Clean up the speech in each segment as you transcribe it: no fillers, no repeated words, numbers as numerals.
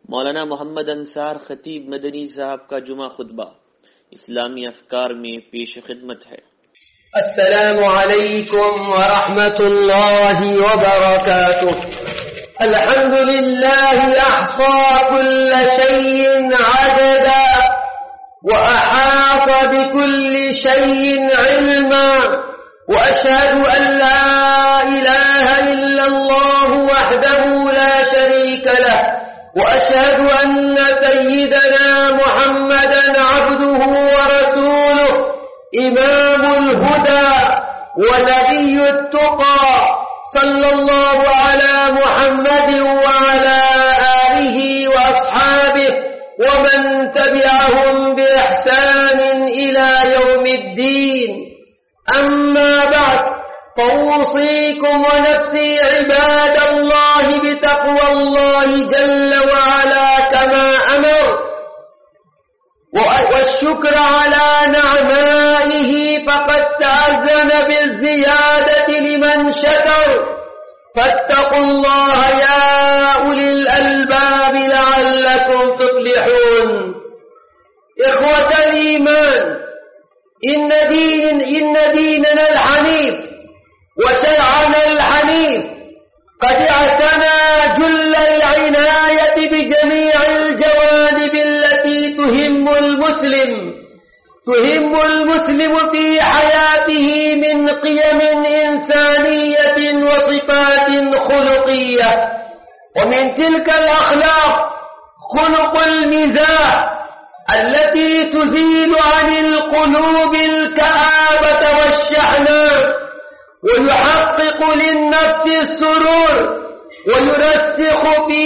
मौलाना मोहम्मद अंसार खतीब मदनी साहब का जुमा खुतबा इस्लामी अफकार में पेश खिदमत है। अस्सलामु अलैकुम व रहमतुल्लाहि व बरकातुहू। अल्हम्दुलिल्लाहि अहसा कुल्ल शैइन अददा व अहाता बिकुल्लि शैइन इल्मा व अशहदु अन ला इलाहा इल्लल्लाहु वहदहु ला शरीका लहु وأشهد أن سيدنا محمدا عبده ورسوله إمام الهدى ونبي التقى صلى الله على محمد وعلى آله وأصحابه ومن تبعهم بإحسان إلى يوم الدين. أما بعد، فأوصيكم ونفسي عباد الله بتقوى الله جل وعلا كما أمر، والشكر على نعمائه فقد تأذن بالزيادة لمن شكر، فاتقوا الله يا أولي الألباب لعلكم تفلحون. إخوة الإيمان، إن ديننا الحنيف وشرعنا الحنيف قد اعتنى جل العناية بجميع الجوانب التي تهم المسلم في حياته من قيم إنسانية وصفات خلقية. ومن تلك الأخلاق خلق المزاح التي تزيل عن القلوب الكآبة والشحناء ويحقق للنفس السرور ويرسخ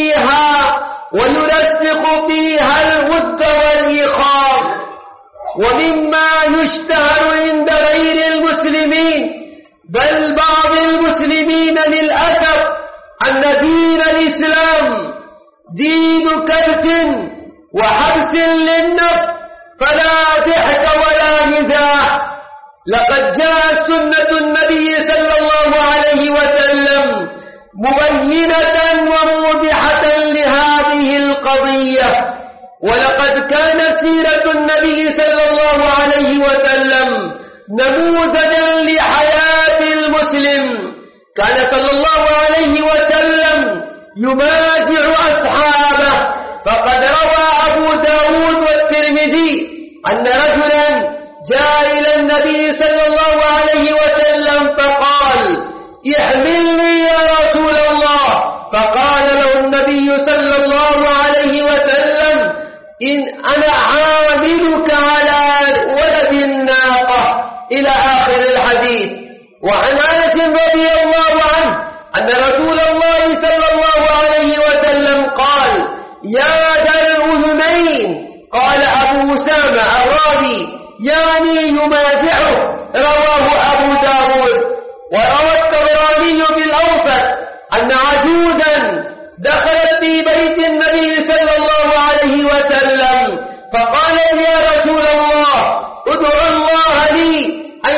فيها الود والإخاء. ومما يشتهر عند غير المسلمين بل بعض المسلمين للأسف أن دين الإسلام دين كرت وحبس للنفس فلا ضحك ولا مزاح. لقد جاءت سنة النبي صلى الله عليه وسلم مبينة وموضحة لهذه القضية، ولقد كانت سيرة النبي صلى الله عليه وسلم نموذجا لحياة المسلم. كان صلى الله عليه وسلم يمازح أصحابه، فقد روى أبو داود والترمذي أن رجلا جاء إلى النبي صلى الله عليه وسلم فقال: احملني يا رسول الله. فقال له النبي صلى الله عليه وسلم: إن أنا عاملك على ولد الناقة، إلى آخر الحديث. وعن أنس رضي الله عنه أن رسول الله صلى الله عليه وسلم قال: يا ذا الأذنين. قال أبو أسامة الراوي: يعني يمازحه. رواه أبو داود. وروى الطبراني بالأوسط أن عجوزا دخلت في بيت النبي صلى الله عليه وسلم فقالت: يا رسول الله، ادع الله لي أن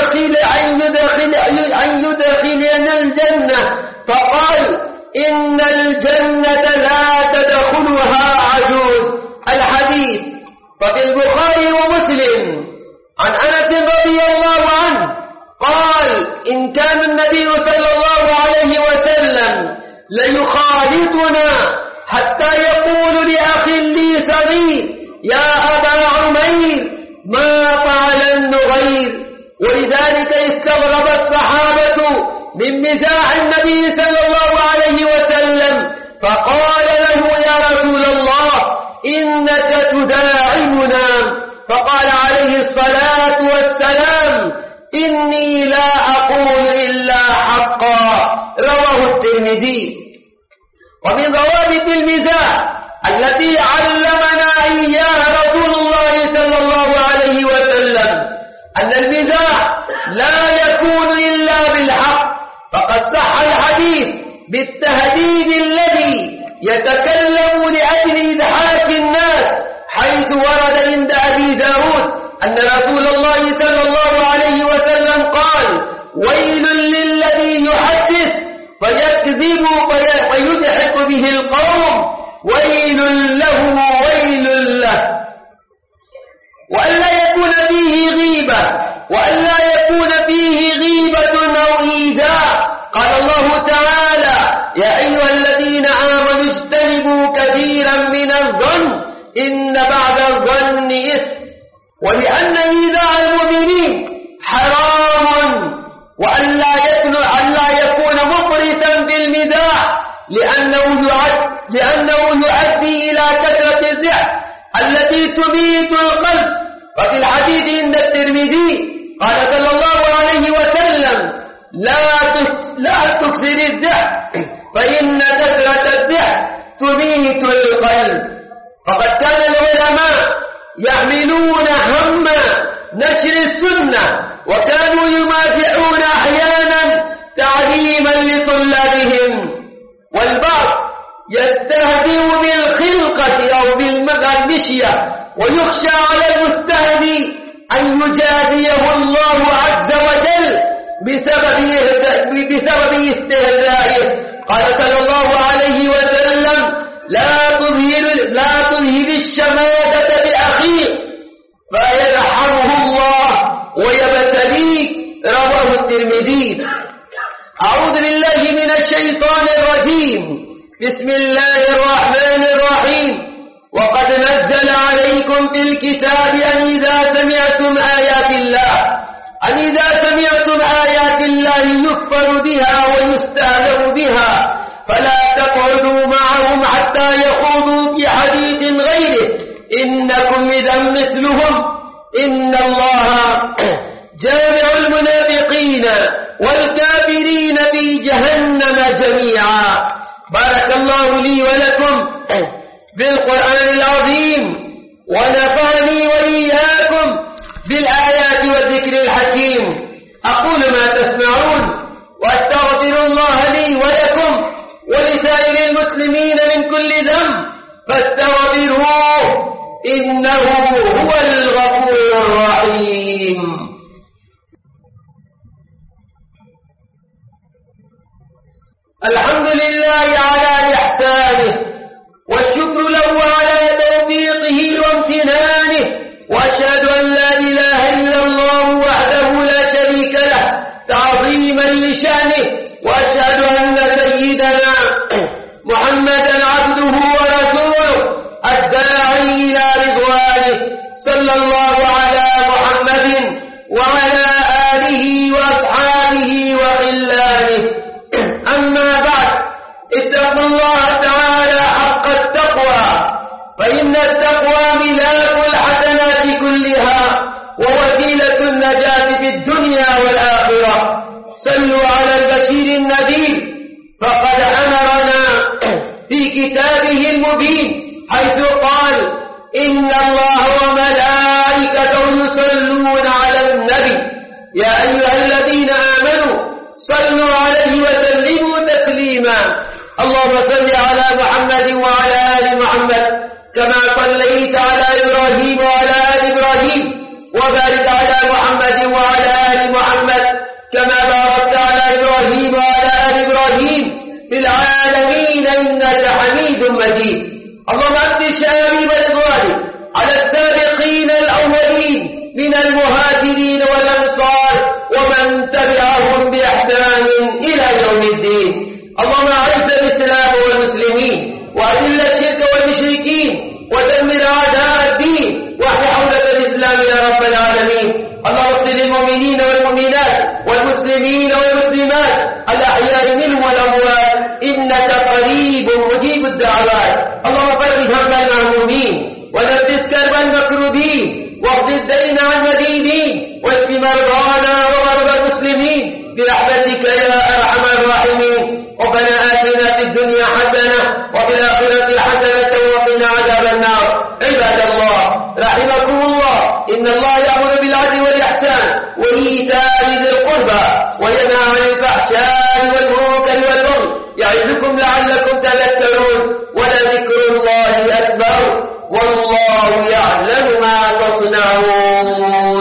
يدخلنا الجنة. فقال: إن الجنة لا تدخلها عجوز. الحديث. ففي البخاري ومسلم عن أنس رضي الله عنه قال: إن كان النبي صلى الله عليه وسلم ليخالطنا حتى يقول لأخ لي صغير: يا أبا عمير، ما فعل النغير. ولذلك استغرب الصحابة من مزاح النبي صلى الله عليه وسلم، فقال له: يا رسول الله، إنك تداعبنا. فقال عليه الصلاة والسلام: إني لا أقول إلا حقا. رواه الترمذي. ومن ضوابط المزاح التي علمنا إياها رسول الله صلى الله عليه وسلم أن المزاح لا يكون إلا بالحق، فقد صح الحديث بالتهديد الذي يتكلم لأجل إضحاك الناس، حيث ورد عند أبي داود أن رسول الله صلى الله عليه وسلم قال: ويل للذي يحدث فيكذب ويضحك به القوم ويل له ويل له. وألا يكون فيه غيبة، وألا يكون فيه غيبة أو إيذاء. قال الله تعالى: يا أيها الذين آمنوا اجتنبوا كثيرا من الظن إن بعد الظن إثم. ولأن إيذاء المؤمنين حرام، وألا يكون مفرطا بالمداح، لأنه يؤدي إلى كثرة الضحك التي تميت القلب. وفي الحديث عند الترمذي قال صلى الله عليه وسلم: لا تكثر الضحك فإن كثرة الضحك تميت القلب. فقد كان العلماء يحملون هم نشر السنة، وكانوا يمازحون أحيانا تعليما لطلابهم، والبعض يستهزئ بالخلقة أو بالمشية، ويخشى على المستهزئ أن يجازيه الله عز وجل بسبب استهزائه. قال صلى الله عليه وسلم: لا تظهر الشماتة بأخيك فيرحمه الله ويبتليك. رواه الترمذي. أعوذ بالله من الشيطان الرجيم. بسم الله الرحمن الرحيم. وقد نزل عليكم في الكتاب أن إذا سمعتم آيات الله يكفر بها ويستهزأ بها فلا تقعدوا معهم حتى يخوضوا في حديث غيره إنكم إذا مثلهم. إن الله جامع المنافقين والكافرين في جهنم جميعا. بارك الله لي ولكم بالقرآن العظيم، ونفعني وإياكم بالآيات والذكر الحكيم. أقول ما تسمعون، وأستغفر الله لي ولكم ولسائر المسلمين من كل ذنب فاستغفروه إنه هو الغفور الرحيم. الحمد لله على إحسانه، والشكر له على توفيقه وامتنانه، وأشهد أن لا إله إلا الله وحده لا شريك له تعظيما لشأنه، وأشهد أن سيدنا محمدا عبده ورسوله الداعي إلى رضوانه، صلى الله على محمد وعلى آله وأصحابه وخلانه. أما بعد، اتقوا الله تعالى حق التقوى، فإن التقوى ملاك الحسنات كلها ووسيلة النجاة في الدنيا والآخرة. صلوا على البشير النذير، فقد أمرنا في كتابه المبين حيث قال: إن الله وملائكته يصلون على النبي يا أيها الذين آمنوا صلوا عليه وسلموا تسليما. اللهم صل على محمد وعلى آل محمد كما صليت على إبراهيم وعلى آل إبراهيم، وبارك على محمد وعلى آل محمد كما باركت على إبراهيم وعلى آل إبراهيم في العالمين إنك حميد مجيد. اللهم أكثر شامل رضوانك على السابقين الأولين من المهاجرين والأنصار ومن تبعهم بإحسان إلى يوم الدين. اللهم أعز الإسلام والمسلمين، وأذل الشرك والمشركين، ودمر أعداء الدين، واحمِ حوزة الإسلام يا رب العالمين. اللهم اغفر للمؤمنين والمؤمنات والمسلمين والمسلمات الأحياء منهم والأموات إنك قريب مجيب الدعوات. اللهم فرج هم المهمومين، ونفس كرب المكروبين، واقض الدين عن المدينين، واشف مرضانا ومرضى المسلمين برحمتك يا أرحم الراحمين. ربنا آتنا في الدنيا حسنة وفي الآخرة حسنة وقنا عذاب النار. عباد الله رحمكم الله، إن الله يأمر بالعدل والإحسان وإيتاء ذي القربى وينهى عن الفحشاء والمنكر والبغي يعظكم لعلكم تذكرون. ولذكر الله أكبر والله يعلم ما تصنعون.